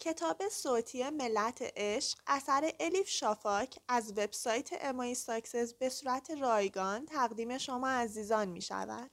کتاب صوتی ملت عشق اثر الیف شافاک از وبسایت امای ساکسس به صورت رایگان تقدیم شما عزیزان می شود.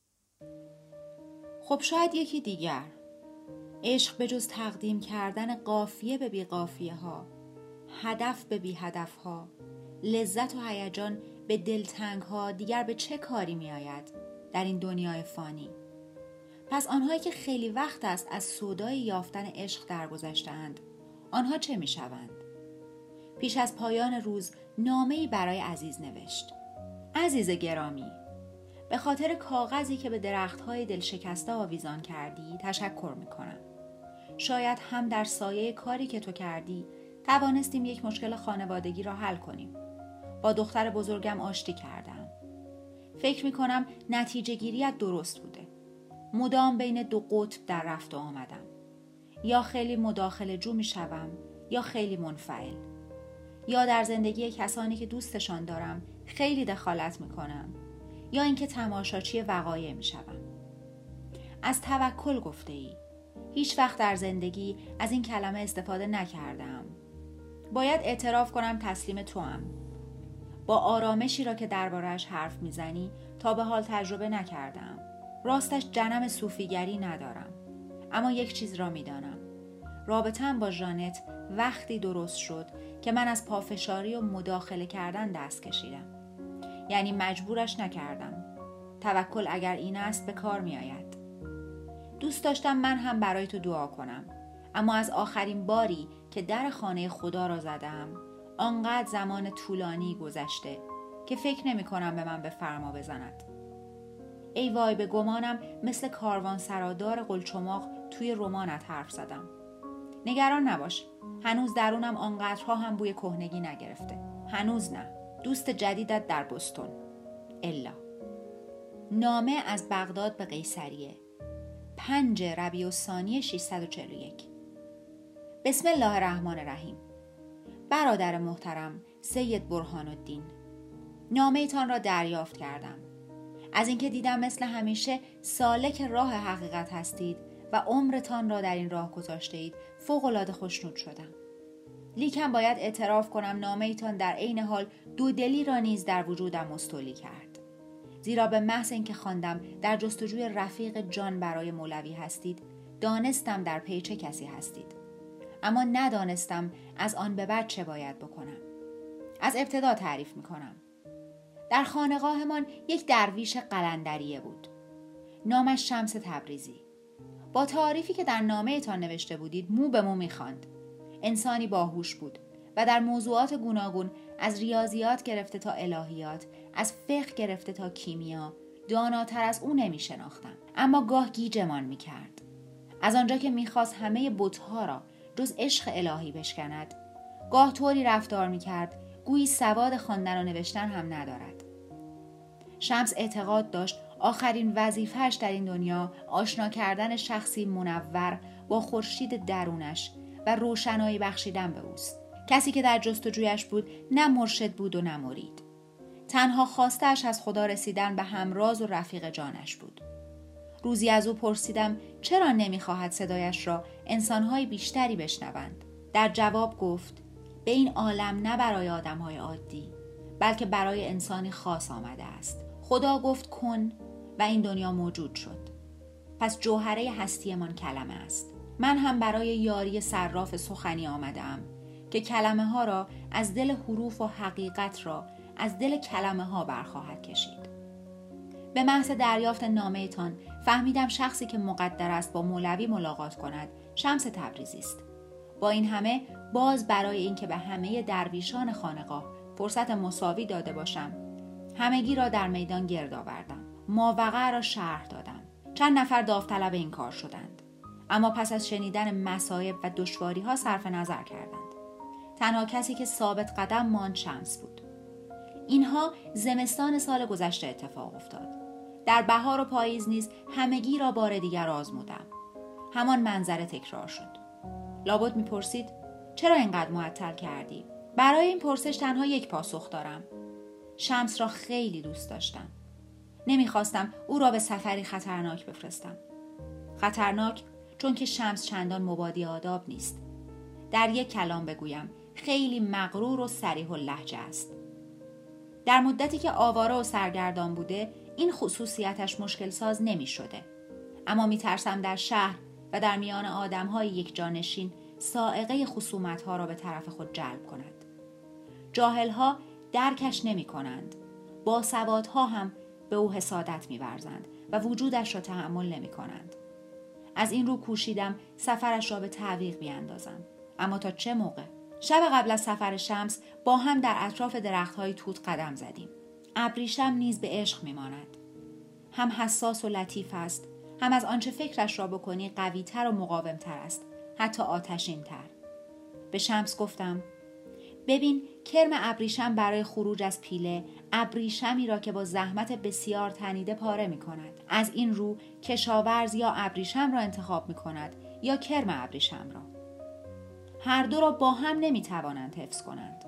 خب شاید یکی دیگر. عشق به جز تقدیم کردن قافیه به بی قافیه ها، هدف به بی هدف ها، لذت و هیجان به دلتنگ ها دیگر به چه کاری می آید در این دنیای فانی؟ پس آنهایی که خیلی وقت است از سودای یافتن عشق درگذشته‌اند، آنها چه می شوند؟ پیش از پایان روز نامه‌ای برای عزیز نوشت. عزیز گرامی، به خاطر کاغذی که به درخت‌های دلشکسته آویزان کردی تشکر می‌کنم. شاید هم در سایه کاری که تو کردی توانستیم یک مشکل خانوادگی را حل کنیم. با دختر بزرگم آشتی کردم. فکر می‌کنم نتیجه گیریت درست بوده. مدام بین دو قطب در رفت و آمدم. یا خیلی مداخله جو می‌شوم یا خیلی منفعل. یا در زندگی کسانی که دوستشان دارم خیلی دخالت می‌کنم. یا اینکه تماشاچی وقایع می‌شوم. از توکل گفته ای. هیچ وقت در زندگی از این کلمه استفاده نکردم. باید اعتراف کنم تسلیم توام. با آرامشی را که درباره‌اش حرف میزنی تا به حال تجربه نکردم. راستش جنم صوفیگری ندارم. اما یک چیز را میدانم. رابطه‌ام با ژانت وقتی درست شد که من از پافشاری و مداخله کردن دست کشیدم. یعنی مجبورش نکردم. توکل اگر این است به کار می آید. دوست داشتم من هم برای تو دعا کنم. اما از آخرین باری که در خانه خدا را زدم آنقدر زمان طولانی گذشته که فکر نمی کنم به من به فرما بزند. ای وای، به گمانم مثل کاروان سرادار قلچماق توی رمانت حرف زدم. نگران نباش. هنوز درونم آنقدرها هم بوی کهنگی نگرفته. هنوز نه. دوست جدیدت در بوستون. الا. نامه از بغداد به قیصریه. 5 ربیع الثانی 641. بسم الله الرحمن الرحیم. برادر محترم سید برهان الدین، نامه ایتان را دریافت کردم. از اینکه دیدم مثل همیشه سالک راه حقیقت هستید و عمرتان را در این راه گذاشته اید فوق‌العاده خوشنود شدم. لیکن باید اعتراف کنم نامه ایتان در عین حال دودلی را نیز در وجودم مستولی کرد. زیرا به محض اینکه خواندم در جستجوی رفیق جان برای مولوی هستید، دانستم در پی چه کسی هستید. اما ندانستم از آن به بعد چه باید بکنم. از ابتدا تعریف میکنم. در خانقاهمان یک درویش قلندریه بود. نامش شمس تبریزی. با تعریفی که در نامه ایتان نوشته بودید مو به مو میخواند. انسانی باهوش بود و در موضوعات گوناگون از ریاضیات گرفته تا الهیات، از فقه گرفته تا کیمیا، داناتر از او نمی شناختم. اما گاه گیجمان می کرد. از آنجا که می خواست همه بت‌ها را جز عشق الهی بشکند، گاه طوری رفتار می کرد گویی سواد خواندن و نوشتن هم ندارد. شمس اعتقاد داشت آخرین وظیفه‌اش در این دنیا آشنا کردن شخصی منور با خورشید درونش و روشنایی بخشیدن به اوست. کسی که در جستجویش بود نه مرشد بود و نه مرید. تنها خواسته‌اش از خدا رسیدن به همراز و رفیق جانش بود. روزی از او پرسیدم چرا نمی‌خواهد صدایش را انسان‌های بیشتری بشنوند. در جواب گفت به این عالم نه برای آدم‌های عادی بلکه برای انسانی خاص آمده است. خدا گفت کن و این دنیا موجود شد. پس جوهره هستیمان کلمه است. من هم برای یاری صراف سخنی آمدم که کلمه ها را از دل حروف و حقیقت را از دل کلمه ها برخواهد کشید. به محض دریافت نامه ایتان فهمیدم شخصی که مقدر است با مولوی ملاقات کند شمس تبریزی است. با این همه باز برای اینکه به همه درویشان خانقاه فرصت مساوی داده باشم همگی را در میدان گرد آوردم. ماوقع را شرح دادم. چند نفر داوطلب این کار شدند. اما پس از شنیدن مصائب و دشواری ها صرف نظر کردند. تنها کسی که ثابت قدم ماند شمس بود. اینها زمستان سال گذشته اتفاق افتاد. در بهار و پاییز نیز همگی را بار دیگر آزمودم. همان منظره تکرار شد. لابد میپرسید چرا اینقدر معطل کردی؟ برای این پرسش تنها یک پاسخ دارم. شمس را خیلی دوست داشتم. نمیخواستم او را به سفری خطرناک بفرستم. خطرناک چون که شمس چندان مبادی آداب نیست. در یک کلام بگویم خیلی مغرور و صریح اللهجه است. در مدتی که آواره و سرگردان بوده این خصوصیتش مشکل ساز نمی شده. اما می ترسم در شهر و در میان آدم‌های یک جانشین سائقه خصومت‌ها را به طرف خود جلب کند. جاهل‌ها درکش نمی کنند. باسوادها هم به او حسادت می ورزند و وجودش را تحمل نمی کنند. از این رو کوشیدم سفرش را به تعویق بیاندازم. اما تا چه موقع؟ شب قبل از سفر شمس با هم در اطراف درخت‌های توت قدم زدیم. ابریشم نیز به عشق می‌ماند. هم حساس و لطیف است، هم از آنچه فکرش را بکنی قوی‌تر و مقاوم‌تر است، حتی آتشین‌تر. به شمس گفتم ببین کرم ابریشم برای خروج از پیله ابریشمی را که با زحمت بسیار تنیده پاره می‌کند. از این رو کشاورز یا ابریشم را انتخاب می‌کند یا کرم ابریشم را. هر دو را با هم نمی‌توانند حفظ کنند.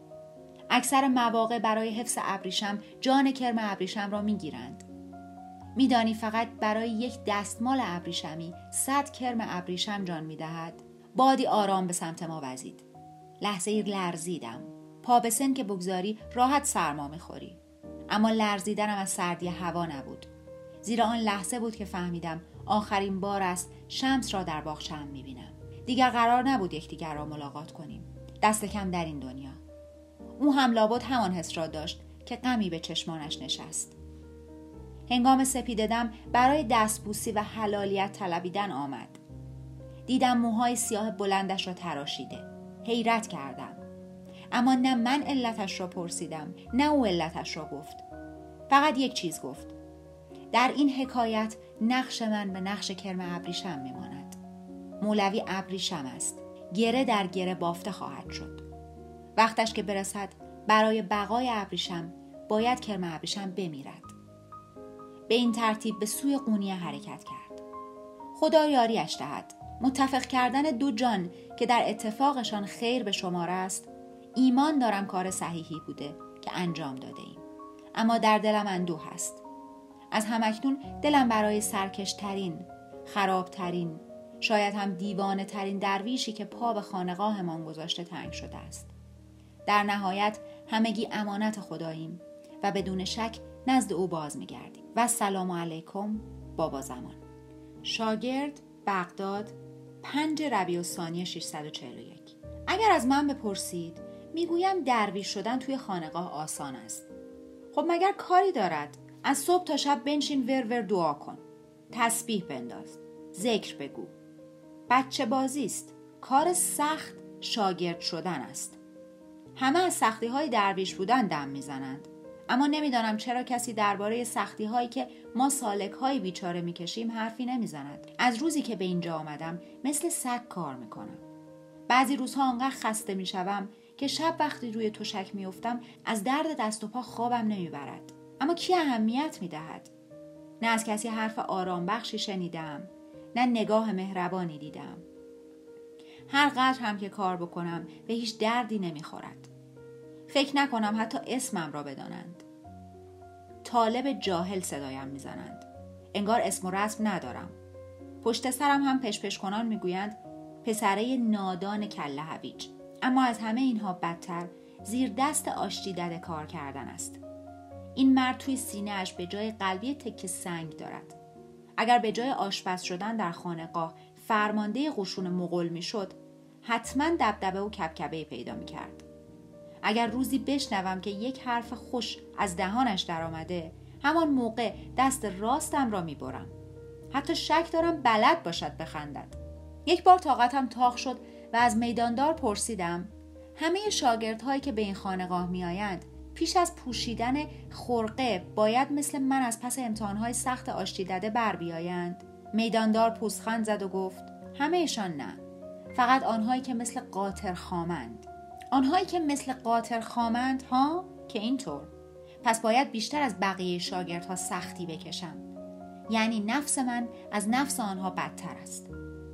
اکثر مواقع برای حفظ ابریشم جان کرم ابریشم را می‌گیرند. می‌دانی فقط برای یک دستمال ابریشمی 100 کرم ابریشم جان می‌دهد. بادی آرام به سمت ما وزید. لحظه‌ای لرزیدم. پا به سن که بگذاری راحت سرما می‌خوری. اما لرزیدنم از سردی هوا نبود. زیرا آن لحظه بود که فهمیدم آخرین بار است شمس را در باغچه‌ام می‌بینم. دیگر قرار نبود یکدیگر را ملاقات کنیم. دست کم در این دنیا. او هم لابد همان حس را داشت که غمی به چشمانش نشست. هنگام سپیده‌دم برای دستبوسی و حلالیت طلبیدن آمد. دیدم موهای سیاه بلندش را تراشیده. حیرت کردم. اما نه من علتش را پرسیدم نه او علتش را گفت. فقط یک چیز گفت. در این حکایت نقش من به نقش کرم ابریشم میماند. مولوی ابریشم است. گره در گره بافته خواهد شد. وقتش که برسد برای بقای ابریشم باید کرم ابریشم بمیرد. به این ترتیب به سوی قونیه حرکت کرد. خدا یاریش دهد. متفق کردن دو جان که در اتفاقشان خیر به شمار است، ایمان دارم کار صحیحی بوده که انجام داده ایم. اما در دلم اندوه هست. از همکنون دلم برای سرکشترین، خرابترین، شاید هم دیوانه ترین درویشی که پا به خانقاهمان گذاشته تنگ شده است. در نهایت همگی امانت خداییم و بدون شک نزد او باز می‌گردیم. و السلام علیکم بابا زمان. شاگرد، بغداد، 5 ربیع الثانی 641. اگر از من بپرسید میگویم درویش شدن توی خانقاه آسان است. خب مگر کاری دارد؟ از صبح تا شب بنشین ور دعا کن. تسبیح بنداز. ذکر بگو. بچه بازی است. کار سخت شاگرد شدن است. همه از سختی های درویش بودن دم میزنند. اما نمیدانم چرا کسی درباره سختی هایی که ما سالک های بیچاره میکشیم حرفی نمیزند. از روزی که به اینجا آمدم مثل سگ کار میکنم. بعضی روزها آنقدر خسته میشوم که شب وقتی روی تشک میافتم از درد دست و پا خوابم نمیبرد. اما کی اهمیت میدهد؟ نه از کسی حرف آرام بخشی شنیدم، نه نگاه مهربانی دیدم. هر قدر هم که کار بکنم به هیچ دردی نمیخورد. فکر نکنم حتی اسمم را بدانند. طالب جاهل صدایم میزنند. انگار اسم و رسم ندارم. پشت سرم هم پش کنان میگویند پسره نادان کله هویج. اما از همه اینها بدتر زیر دست آشتی دده کار کردن است. این مرد توی سینه اش به جای قلبی تکه سنگ دارد. اگر به جای آشپز شدن در خانقاه فرمانده قشون مغول میشد، حتما دبدبه و کبکبه پیدا میکرد. اگر روزی بشنوم که یک حرف خوش از دهانش در آمده، همان موقع دست راستم را میبرم. حتی شک دارم بلد باشد بخندد. یک بار طاقتم تاق شد و از میداندار پرسیدم همه شاگردهایی که به این خانقاه میآیند پیش از پوشیدن خرقه باید مثل من از پس امتحانهای سخت آشتی دده بر بیایند؟ میداندار پوزخند زد و گفت همه‌شان نه، فقط آنهایی که مثل قاطر خامند. آنهایی که مثل قاطر خامند ها که اینطور. پس باید بیشتر از بقیه شاگردها سختی بکشم. یعنی نفس من از نفس آنها بدتر است.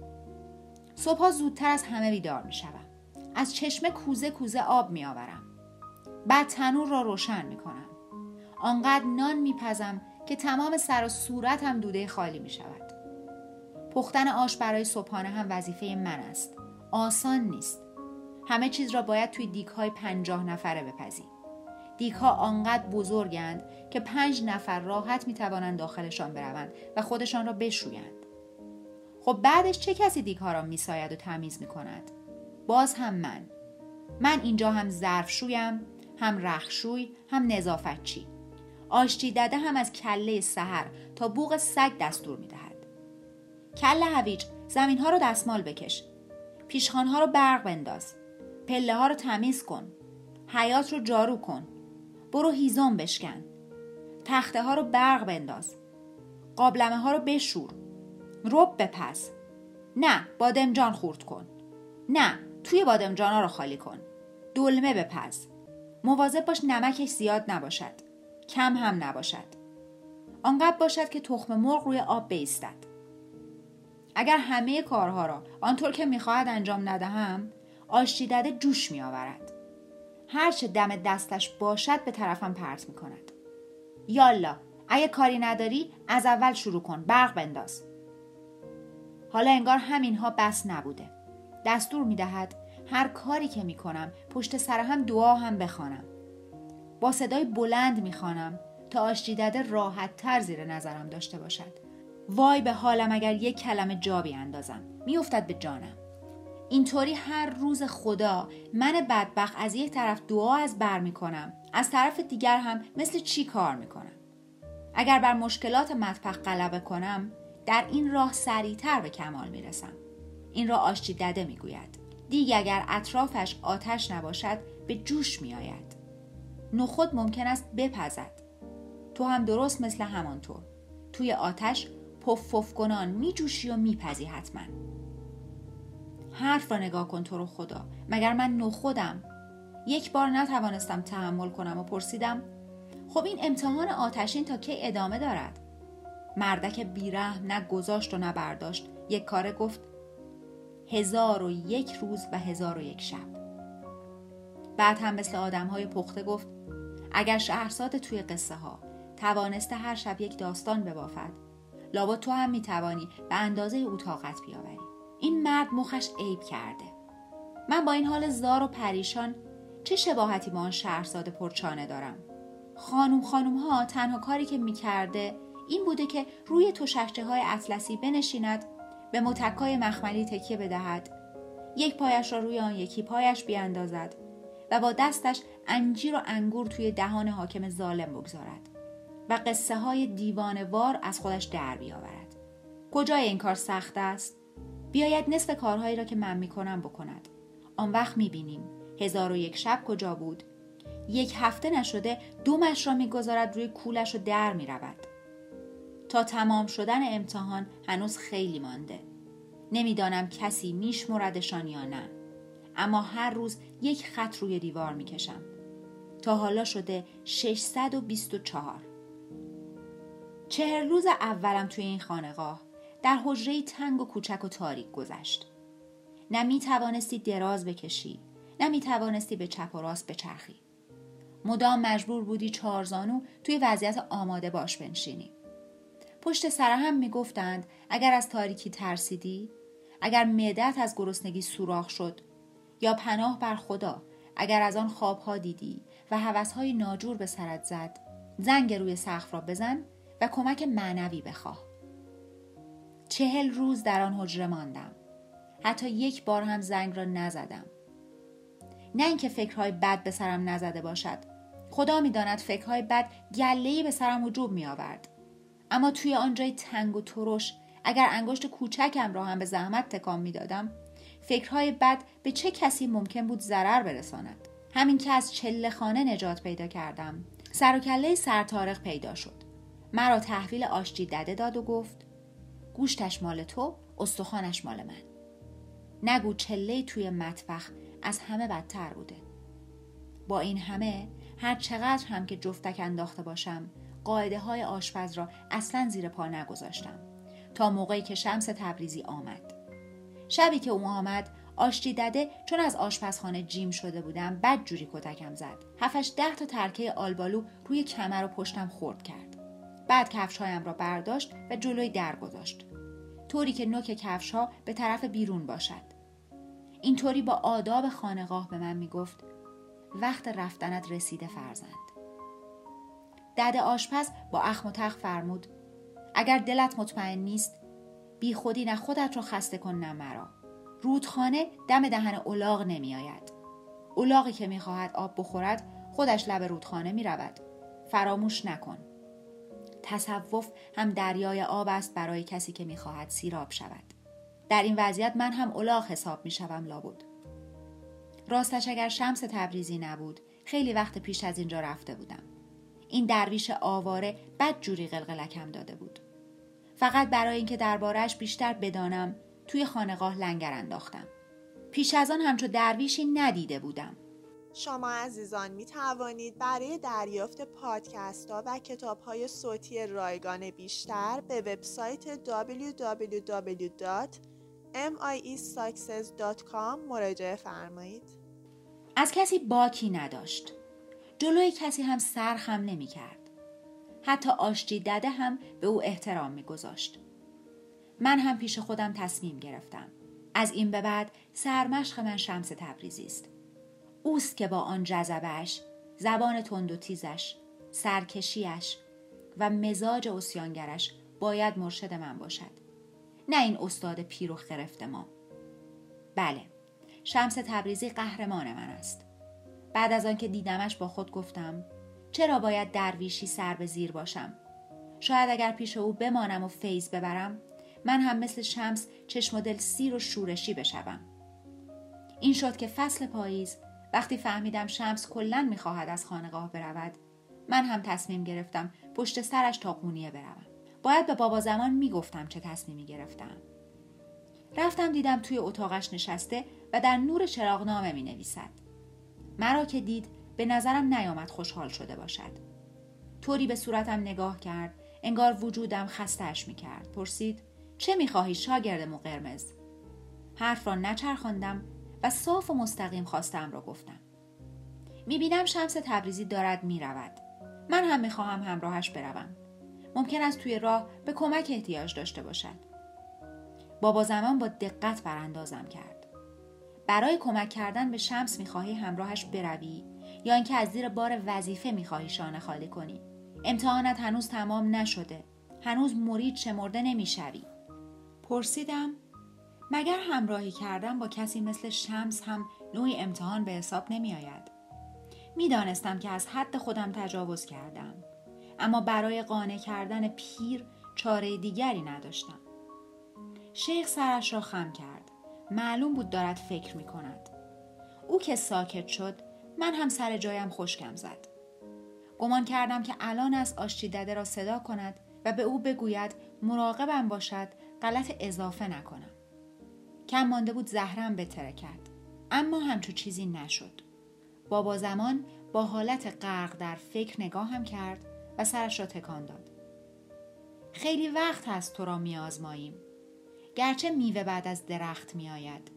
صبحها زودتر از همه بیدار می شوم. از چشمه کوزه کوزه آب می آورم. بعد تنور را روشن می کنم. آنقدر نان می پزم که تمام سر و صورت هم دوده خالی می شود. پختن آش برای صبحانه هم وظیفه من است. آسان نیست. همه چیز را باید توی دیگ‌های 50 نفره بپزی. دیگ‌ها آنقدر بزرگند که 5 نفر راحت می‌توانند داخلشان بروند و خودشان را بشویند. خب بعدش چه کسی دیگ‌ها را می‌ساید و تمیز می‌کند؟ باز هم من اینجا هم ظرفشویم، هم رختشوی، هم نظافتچی. آشتی دده هم از کله سحر تا بوق سگ دستور می‌دهد. کله هویج، زمین‌ها رو دستمال بکش. پیشخوان‌ها رو برق بنداز. پله‌ها رو تمیز کن. حیاط رو جارو کن. برو هیزم بشکن. تخته ها رو برق بنداز. قابلمه ها رو بشور. رب بپز. نه، بادمجان خورد کن. نه، توی بادمجان ها رو خالی کن. دلمه بپز. مواظب باش نمکش زیاد نباشد. کم هم نباشد. آنقدر باشد که تخم مرغ روی آب بایستد. اگر همه کارها را آنطور که میخواهد انجام ندهم، آشتی دده جوش میآورد. هرچه دم دستش باشد به طرفم پرت میکند. یالا، اگه کاری نداری از اول شروع کن، برق بنداز. حالا انگار همینها بس نبوده. دستور میدهد هر کاری که میکنم پشت سر هم دعا هم بخوانم. با صدای بلند میخوانم تا آشتی دده راحت تر زیر نظرم داشته باشد. وای به حالم اگر یک کلمه جا بیاندازم، میافتد به جانم. اینطوری هر روز خدا من بدبخت از یک طرف دعا از بر میکنم، از طرف دیگر هم مثل چی کار میکنم. اگر بر مشکلات مطبخ غلبه کنم، در این راه سریعتر به کمال میرسم. این را آشتی دده میگوید. دیگ اگر اطرافش آتش نباشد به جوش میآید. نخود ممکن است بپزد. تو هم درست مثل همانطور. توی آتش پف پف کنان میجوشی و میپزی حتما. حرف را نگاه کن تو رو خدا، مگر من نخودم؟ یک بار نتوانستم تحمل کنم و پرسیدم خب این امتحان آتشین تا کی ادامه دارد؟ مردک بیرحم نه گذاشت و نه برداشت، یک کاره گفت 1001 روز و 1001 شب. بعد هم مثل آدم‌های پخته گفت اگر شهرزاد توی قصه ها توانسته هر شب یک داستان ببافد، لابد تو هم میتوانی به اندازه او طاقت بیاوری. این مرد مخش عیب کرده. من با این حال زار و پریشان چه شباهتی با آن شهرزاد پرچانه دارم؟ خانوم ها تنها کاری که میکرده این بوده که روی تشکچه های اطلسی بنشیند، به متکای مخملی تکیه بدهد، یک پایش را روی آن یکی پایش بیاندازد و با دستش انجیر و انگور توی دهان حاکم ظالم بگذارد و قصه های دیوانه‌وار از خودش در بیاورد. کجای این کار سخت است؟ بیاید نصف کارهایی را که من میکنم بکند. آن وقت میبینیم 1001 شب کجا بود؟ یک هفته نشده دومش را میگذارد روی کولش و در میرود. تا تمام شدن امتحان هنوز خیلی مانده. نمیدانم کسی میشمردشان یا نه، اما هر روز یک خط روی دیوار میکشم. تا حالا شده 624. 40 روز اولم توی این خانقاه در حجره‌ای تنگ و کوچک و تاریک گذشت. نه می توانستی دراز بکشی، نه می توانستی به چپ و راست بچرخی. مدام مجبور بودی چهارزانو توی وضعیت آماده باش بنشینی. پشت سر هم می گفتند اگر از تاریکی ترسیدی، اگر معده‌ات از گرسنگی سوراخ شد، یا پناه بر خدا اگر از آن خوابها دیدی و هوس‌های ناجور به سرت زد، زنگ روی سقف را بزن و کمک معنوی بخواه. 40 روز در آن حجره ماندم. حتی یک بار هم زنگ را نزدم. نه اینکه فکرهای بد به سرم نزده باشد. خدا می‌داند فکرهای بد گله‌ای به سرم هجوم می‌آورد. اما توی آن جای تنگ و ترش، اگر انگشت کوچکم را هم به زحمت تکان می‌دادم، فکرهای بد به چه کسی ممکن بود ضرر برساند؟ همین که از چله خانه نجات پیدا کردم، سر و کله سرطارق پیدا شد. مرا تحویل آشتی دده داد و گفت گوشتش مال تو، استخوانش مال من. نگو چله توی مطبخ از همه بدتر بوده. با این همه هر چقدر هم که جفتک انداخته باشم، قاعده های آشپز را اصلا زیر پا نگذاشتم تا موقعی که شمس تبریزی آمد. شبی که او آمد، آشتی دده چون از آشپزخانه جیم شده بودم بد جوری کتکم زد. 7-10 تا ترکه آلبالو روی کمر و پشتم خورد کرد. بعد کفش‌هایم را برداشت و جلوی در گذاشت، طوری که نوک کفش‌ها به طرف بیرون باشد. اینطوری با آداب خانقاه به من میگفت وقت رفتنت رسیده فرزند. دده آشپز با اخم و تخم فرمود اگر دلت مطمئن نیست بی خودی نه خودت رو خسته کن نه مرا. رودخانه دم دهن الاغ نمی آید. الاغی که می خواهد آب بخورد خودش لب رودخانه می رود. فراموش نکن. تصوف هم دریای آب است برای کسی که می خواهد سیراب شود. در این وضعیت من هم الاغ حساب می شوم لابد. راستش اگر شمس تبریزی نبود خیلی وقت پیش از اینجا رفته بودم. این درویش آواره بدجوری قلقلکم داده بود. فقط برای اینکه درباره‌اش بیشتر بدانم توی خانقاه لنگر انداختم. پیش از آن همچو درویشی ندیده بودم. شما عزیزان می توانید برای دریافت پادکست ها و کتاب های صوتی رایگان بیشتر به وبسایت www.miesuccess.com مراجعه فرمایید. از کسی باکی نداشت. جلوی کسی هم سرخم نمی کرد. حتی آشتی دده هم به او احترام می گذاشت. من هم پیش خودم تصمیم گرفتم. از این به بعد سرمشق من شمس تبریزی است. اوست که با آن جذبه‌اش، زبان تند و تیزش، سرکشیش و مزاج عصیانگرش باید مرشد من باشد. نه این استاد پیر و خرفت ما. بله، شمس تبریزی قهرمان من است. بعد از آن که دیدمش با خود گفتم چرا باید درویشی سر به زیر باشم؟ شاید اگر پیش او بمانم و فیض ببرم من هم مثل شمس چشم و دل سیر و شورشی بشوم. این شد که فصل پاییز وقتی فهمیدم شمس کلاً میخواهد از خانقاه برود من هم تصمیم گرفتم پشت سرش تا قونیه بروم. باید به بابا زمان میگفتم چه تصمیمی گرفتم. رفتم دیدم توی اتاقش نشسته و در نور چراغنامه مینویسد. مرا که دید به نظرم نیامد خوشحال شده باشد. طوری به صورتم نگاه کرد انگار وجودم خسته‌اش میکرد. پرسید چه میخواهی شاگرد مو قرمز؟ حرف را نچرخاندم و صاف و مستقیم خواستم را گفتم. میبینم شمس تبریزی دارد میرود. من هم میخواهم همراهش بروم. ممکن است توی راه به کمک احتیاج داشته باشد. بابا زمان با دقت براندازم کرد. برای کمک کردن به شمس میخواهی همراهش بروی یا اینکه از زیر بار وظیفه میخواهی شانه خالی کنی؟ امتحانت هنوز تمام نشده. هنوز مرید شمرده نمیشوی. پرسیدم مگر همراهی کردن با کسی مثل شمس هم نوعی امتحان به حساب نمی آید؟ میدانستم که از حد خودم تجاوز کردم، اما برای قانع کردن پیر چاره دیگری نداشتم. شیخ سرش را خم کرد. معلوم بود دارد فکر می کند. او که ساکت شد من هم سر جایم خشکم زد. گمان کردم که الان است آشتی دده را صدا کند و به او بگوید مراقبم باشد غلط اضافه نکنم. کم مانده بود زهرم بترکد، اما همچو چیزی نشد. بابا زمان با حالت غرق در فکر نگاهم کرد و سرش را تکان داد. خیلی وقت هست تو را می‌آزماییم. گرچه میوه بعد از درخت می‌آید،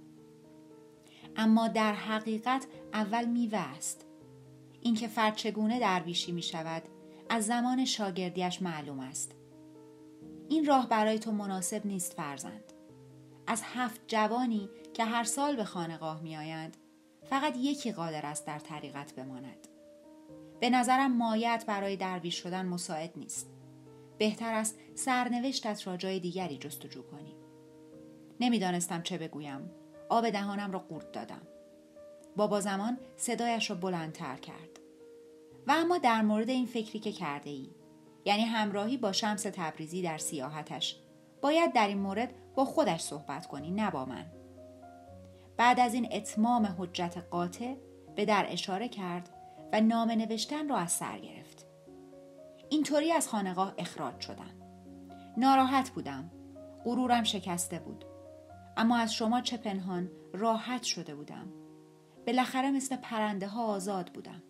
اما در حقیقت اول میوه است. اینکه فرد چگونه درویشی می‌شود از زمان شاگردیش معلوم است. این راه برای تو مناسب نیست فرزند. از 7 جوانی که هر سال به خانقاه می‌آیند فقط یکی قادر است در طریقت بماند. به نظرم مایه‌ات برای درویش شدن مساعد نیست. بهتر است سرنوشتت را جای دیگری جستجو کنی. نمیدانستم چه بگویم. آب دهانم را قورت دادم. بابا زمان صدایش را بلندتر کرد. و اما در مورد این فکری که کرده ای، یعنی همراهی با شمس تبریزی در سیاحتش، باید در این مورد با خودش صحبت کنی، نه با من. بعد از این اتمام حجت قاطع به در اشاره کرد و نامه نوشتن را از سر گرفت. اینطوری از خانقاه اخراج شدم. ناراحت بودم. غرورم شکسته بود. اما از شما چه پنهان راحت شده بودم. بالاخره مثل پرنده ها آزاد بودم.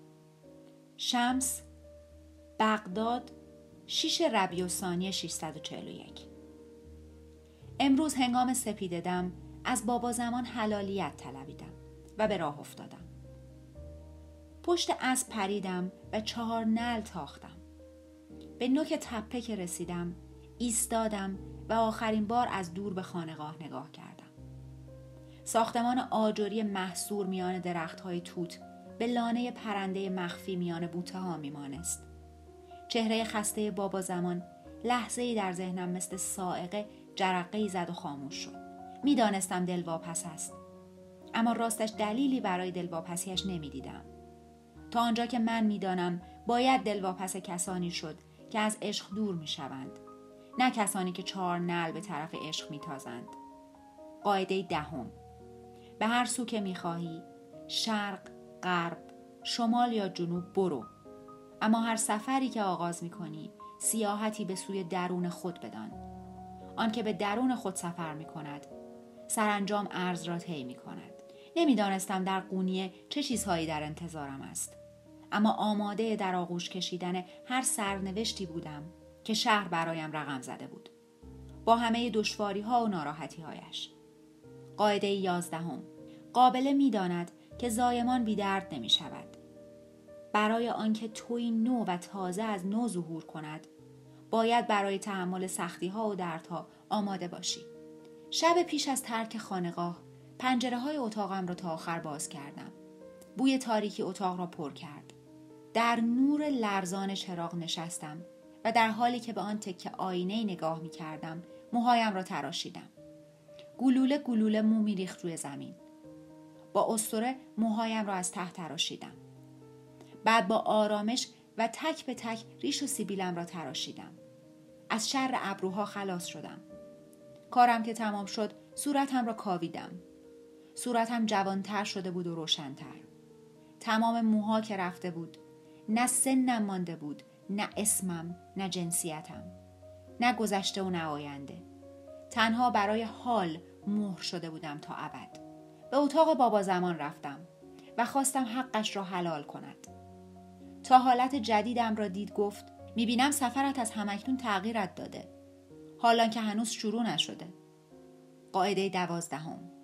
شمس، بغداد، 6 ربیع الثانی 641. امروز هنگام سپیده دم از بابا زمان حلالیت طلبیدم و به راه افتادم. پشت اسب پریدم و 4 نعل تاختم. به نوک تپه که رسیدم ایستادم و آخرین بار از دور به خانقاه نگاه کردم. ساختمان آجری محصور میان درخت‌های توت به لانه پرنده مخفی میان بوته‌ها میمانست. چهره خسته بابا زمان لحظه‌ای در ذهنم مثل صاعقه جرقه‌ای زد و خاموش شد. میدانستم دلواپس است، اما راستش دلیلی برای دلواپسیش نمیدیدم. تا آنجا که من میدانم باید دلواپس کسانی شد که از عشق دور میشوند، نه کسانی که 4 نعل به طرف عشق میتازند. قاعده 10: به هر سو که میخواهی، شرق، غرب، شمال یا جنوب برو، اما هر سفری که آغاز میکنی سیاحتی به سوی درون خود بدان. آن که به درون خود سفر میکند سرانجام ارز را طی میکند. نمیدانستم در قونیه چه چیزهایی در انتظارم است، اما آماده در آغوش کشیدن هر سرنوشتی بودم که شهر برایم رقم زده بود، با همه دشواری‌ها و ناراحتی‌هایش. قاعده 11: قابله می‌داند که زایمان بی درد نمی‌شود. برای آنکه تویی نو و تازه از نو ظهور کند، باید برای تحمل سختی‌ها و دردها آماده باشی. شب پیش از ترک خانقاه، پنجره‌های اتاقم را تا آخر باز کردم. بوی تاریکی اتاق را پر کرد. در نور لرزان چراغ نشستم و در حالی که به آن تکه آینه‌ای نگاه می‌کردم، موهایم را تراشیدم. گلوله گلوله مو می‌ریخت روی زمین. با اسطوره موهایم را از ته تراشیدم. بعد با آرامش و تک به تک ریش و سیبیلم را تراشیدم. از شر ابروها خلاص شدم. کارم که تمام شد، صورتم را کاویدم. صورتم جوانتر شده بود و روشن‌تر. تمام موها که رفته بود، نه سنم مانده بود، نه اسمم، نه جنسیتم، نه گذشته و نه آینده. تنها برای حال مهر شده بودم تا ابد. به اتاق بابا زمان رفتم و خواستم حقش را حلال کند. تا حالت جدیدم را دید گفت: میبینم سفرت از همکنون تغییرت داده، حالان که هنوز شروع نشده. قاعده 12: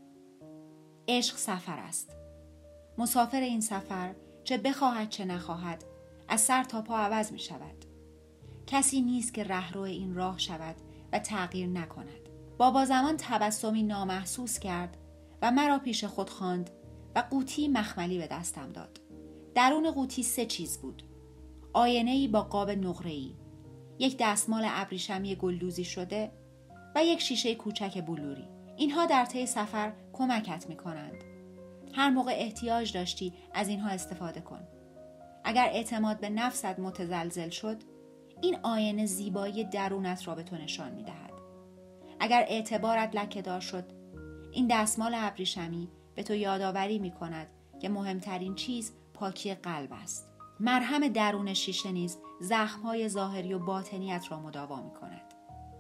عشق سفر است. مسافر این سفر چه بخواهد چه نخواهد از سر تا پا عوض می شود. کسی نیست که رهرو این راه شود و تغییر نکند. بابا زمان تبسمی نامحسوس کرد و مرا پیش خود خواند و قوطی مخملی به دستم داد. درون قوطی 3 چیز بود: آینه‌ای با قاب نقره‌ای، یک دستمال ابریشمی گلدوزی شده و یک شیشه کوچک بلوری. اینها در طی سفر کمکت می‌کنند. هر موقع احتیاج داشتی از اینها استفاده کن. اگر اعتماد به نفست متزلزل شد، این آینه زیبایی درونت را به تو نشان می‌دهد. اگر اعتبارت لکه‌دار شد، این دستمال ابریشمی به تو یادآوری می‌کند که مهمترین چیز پاکی قلب است. مرهم درون شیشه نیز زخم‌های ظاهری و باطنیت را مداوا می‌کند.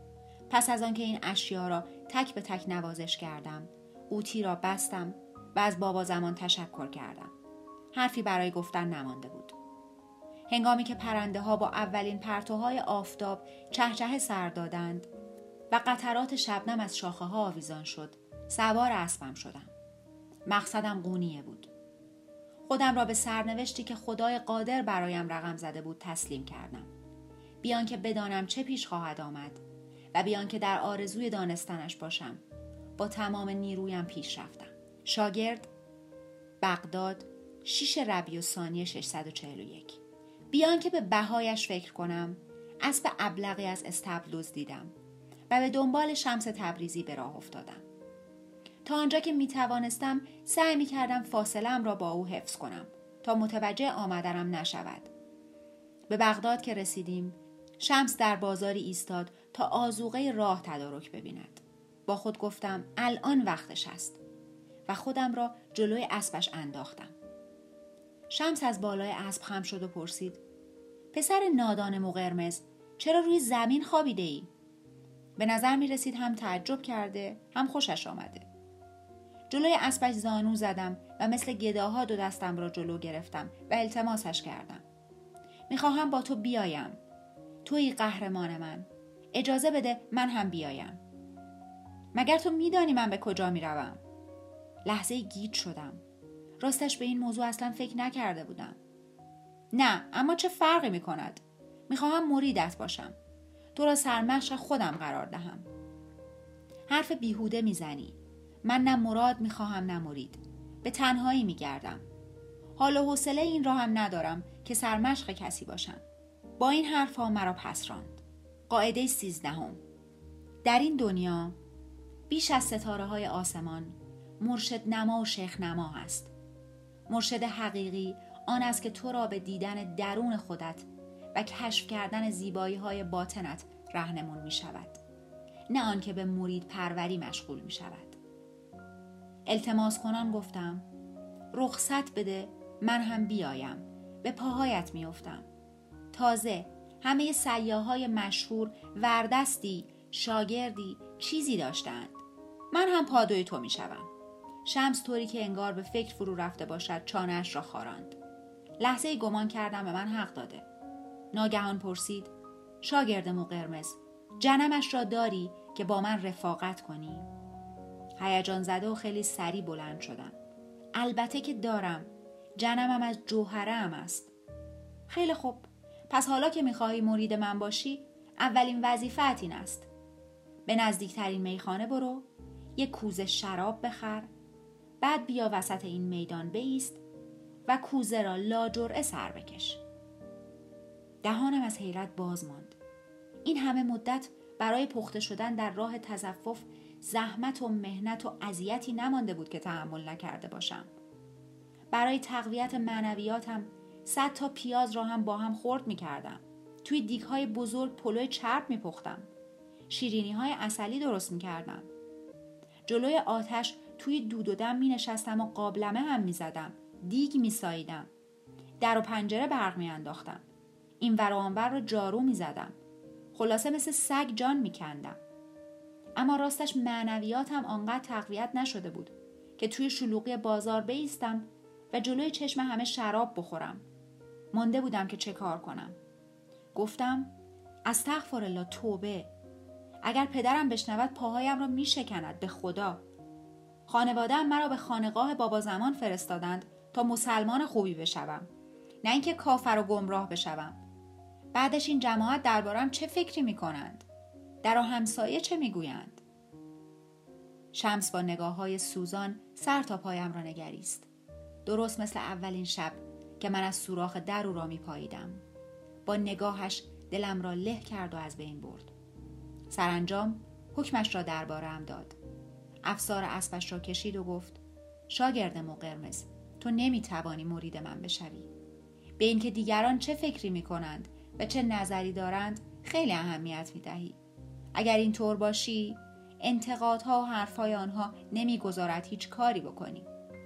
پس از آنکه این اشیا را تک به تک نوازش کردم، قوطی را بستم و از بابا زمان تشکر کردم. حرفی برای گفتن نمانده بود. هنگامی که پرنده ها با اولین پرتوهای آفتاب چهچه سر دادند و قطرات شبنم از شاخه ها آویزان شد، سوار اسبم شدم. مقصدم قونیه بود. خودم را به سرنوشتی که خدای قادر برایم رقم زده بود تسلیم کردم. بیان که بدانم چه پیش خواهد آمد و بیان که در آرزوی دانستنش باشم، با تمام نیرویم پیش رفتم. شاگرد، بغداد، 6 ربیع الثانی 641. بیان که به بهایش فکر کنم، اسب ابلقی از استبل دزدیدم و به دنبال شمس تبریزی به راه افتادم. تا آنجا که می توانستم سعی می کردم فاصله‌ام را با او حفظ کنم تا متوجه آمدنم نشود. به بغداد که رسیدیم، شمس در بازاری ایستاد تا آذوقه راه تدارک ببیند. با خود گفتم الان وقتش است و خودم را جلوی اسبش انداختم. شمس از بالای اسب خم شد و پرسید: پسر نادان مو قرمز، چرا روی زمین خوابیده ای؟ به نظر می رسید هم تعجب کرده هم خوشش آمده. جلوی اسبش زانو زدم و مثل گداها 2 دستم را جلو گرفتم و التماسش کردم. میخواهم با تو بیایم. تویی قهرمان من. اجازه بده من هم بیایم. مگر تو میدانی من به کجا میروم؟ لحظه گیج شدم. راستش به این موضوع اصلا فکر نکرده بودم. نه، اما چه فرقی میکند؟ میخواهم مریدت باشم. تو را سرمشق خودم قرار دهم. حرف بیهوده میزنی. من نه مراد میخواهم نه مرید. به تنهایی میگردم. حال و حوصله این را هم ندارم که سرمشق کسی باشم. با این حرفها مرا پس راند. قاعده 13. در این دنیا بیش از ستاره های آسمان مرشد نما و شیخ نما هست. مرشد حقیقی آن است که تو را به دیدن درون خودت و کشف کردن زیبایی های باطنت راهنمون می شود، نه آن که به مرید پروری مشغول می شود. التماس کنان گفتم رخصت بده من هم بیایم. به پاهایت می افتم. تازه همه سیاحای مشهور وردستی، شاگردی، چیزی داشتند. من هم پادوی تو می شوم. شمس طوری که انگار به فکر فرو رفته باشد چانه‌اش را خاراند. لحظه گمان کردم به من حق داده. ناگهان پرسید شاگرد مو قرمز، جنمش را داری که با من رفاقت کنی؟ هیجان زده و خیلی سریع بلند شدم. البته که دارم. جنمم از جوهره ام است. خیلی خوب. پس حالا که میخواهی مرید من باشی، اولین وظیفت این است. به نزدیکترین میخانه برو، یک کوزه شراب بخر، بعد بیا وسط این میدان بایست و کوزه را لاجرعه سر بکش. دهانم از حیرت باز ماند. این همه مدت برای پخته شدن در راه تصوف زحمت و مهنت و اذیتی نمانده بود که تحمل نکرده باشم. برای تقویت معنویاتم 100 تا پیاز را هم با هم خرد می کردم. توی دیگ‌های بزرگ پلوی چرب می پختم. شیرینی‌های عسلی درست می کردم. جلوی آتش توی دود و دم می نشستم و قابلمه هم می زدم. دیگ می ساییدم. در و پنجره برق می انداختم. این ور و آن ور رو جارو می زدم. خلاصه مثل سگ جان می کندم. اما راستش معنویاتم آنقدر تقویت نشده بود که توی شلوغی بازار بایستم و جلوی چشم همه شراب بخورم. مانده بودم که چه کار کنم. گفتم استغفرالله، توبه. اگر پدرم بشنود پاهایم را می شکند، به خدا. خانواده‌ام مرا به خانقاه بابا زمان فرستادند تا مسلمان خوبی بشوم، نه اینکه کافر و گمراه بشوم. بعدش این جماعت دربارم چه فکری می کنند؟ در و همسایه چه می گویند؟ شمس با نگاه‌های سوزان سر تا پایم را نگریست. درست مثل اولین شب که من از سوراخ در او را می پاییدم. با نگاهش دلم را له کرد و از بین برد. سرانجام حکمش را درباره‌ام داد. افسار اسبش را کشید و گفت شاگرد مو قرمز، تو نمی توانی مرید من بشوی. به اینکه دیگران چه فکری می کنند و چه نظری دارند خیلی اهمیت می دهی. اگر این طور باشی، انتقادها و حرفهای آنها نمی گذارد هیچ کاری بکنی.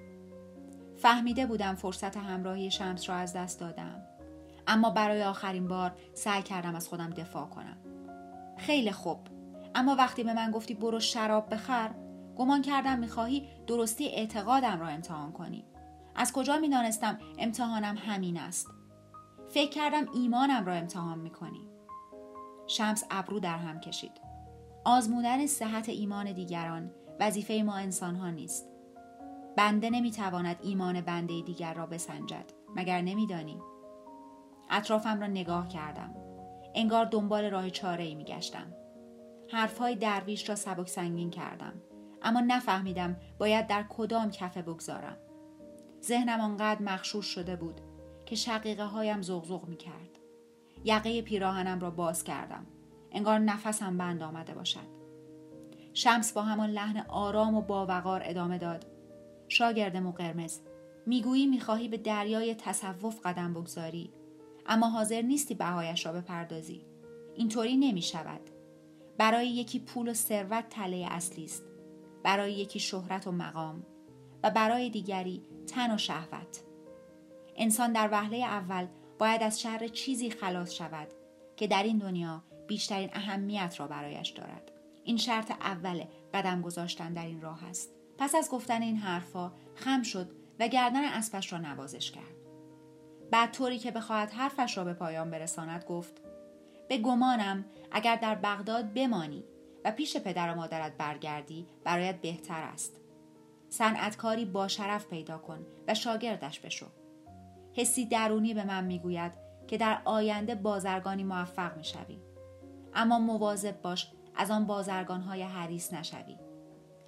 فهمیده بودم فرصت همراهی شمس را از دست دادم، اما برای آخرین بار سعی کردم از خودم دفاع کنم. خیلی خوب، اما وقتی به من گفتی برو شراب بخر، گمان کردم میخواهی درستی اعتقادم را امتحان کنی. از کجا میدانستم امتحانم همین است؟ فکر کردم ایمانم را امتحان میکنی. شمس ابرو در هم کشید. آزمودن صحت ایمان دیگران وظیفه ما انسانها نیست. بنده نمیتواند ایمان بنده دیگر را بسنجد، مگر نمیدانی؟ اطرافم را نگاه کردم. انگار دنبال راه چاره‌ای میگشتم. حرفهای درویش را سبک سنگین کردم، اما نفهمیدم باید در کدام کفه بگذارم. ذهنم آنقدر مغشوش شده بود که شقیقه هایم زغزغ می کرد. یقه پیراهنم را باز کردم. انگار نفسم بند آمده باشد. شمس با همان لحن آرام و باوقار ادامه داد. شاگرد مو قرمز، میگویی میخواهی به دریای تصوف قدم بگذاری، اما حاضر نیستی بهایش را بپردازی. اینطوری نمی شود. برای یکی پول و ثروت تله اصلی است، برای یکی شهرت و مقام، و برای دیگری تن و شهوت. انسان در وهله اول باید از شر چیزی خلاص شود که در این دنیا بیشترین اهمیت را برایش دارد. این شرط اول قدم گذاشتن در این راه است. پس از گفتن این حرفا خم شد و گردن اسبش را نوازش کرد. بعد طوری که بخواهد حرفش را به پایان برساند گفت: به گمانم اگر در بغداد بمانی و پیش پدر و مادرت برگردی برایت بهتر است. صنعتکاری با شرف پیدا کن و شاگردش بشو. حسی درونی به من میگوید که در آینده بازرگانی موفق میشوی، اما مواظب باش از آن بازرگانهای حریص نشوی.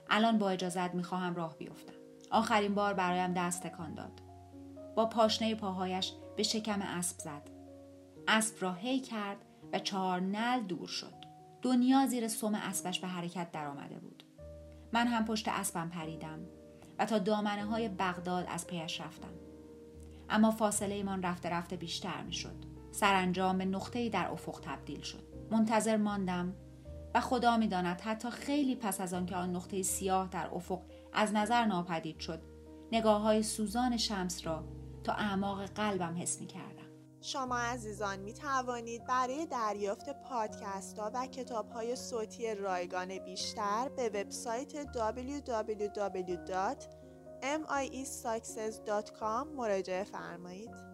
الان با اجازت میخواهم راه بیفتم. آخرین بار برایم دست تکان داد. با پاشنه پاهایش به شکم اسب زد. اسب را هی کرد و 4 نعل دور شد. دنیا زیر سم اسبش به حرکت در آمده بود. من هم پشت اسبم پریدم و تا دامنه های بغداد از پیش رفتم. اما فاصله ایمان رفته رفته بیشتر می شد. سرانجام به نقطه‌ای در افق تبدیل شد. منتظر ماندم و خدا می داند حتی خیلی پس از آن که آن نقطه سیاه در افق از نظر ناپدید شد، نگاه‌های سوزان شمس را تا اعماق قلبم حس می کردم. شما عزیزان می توانید برای دریافت پادکست ها و کتاب های صوتی رایگان بیشتر به وبسایت www.miesuccess.com مراجعه فرمایید.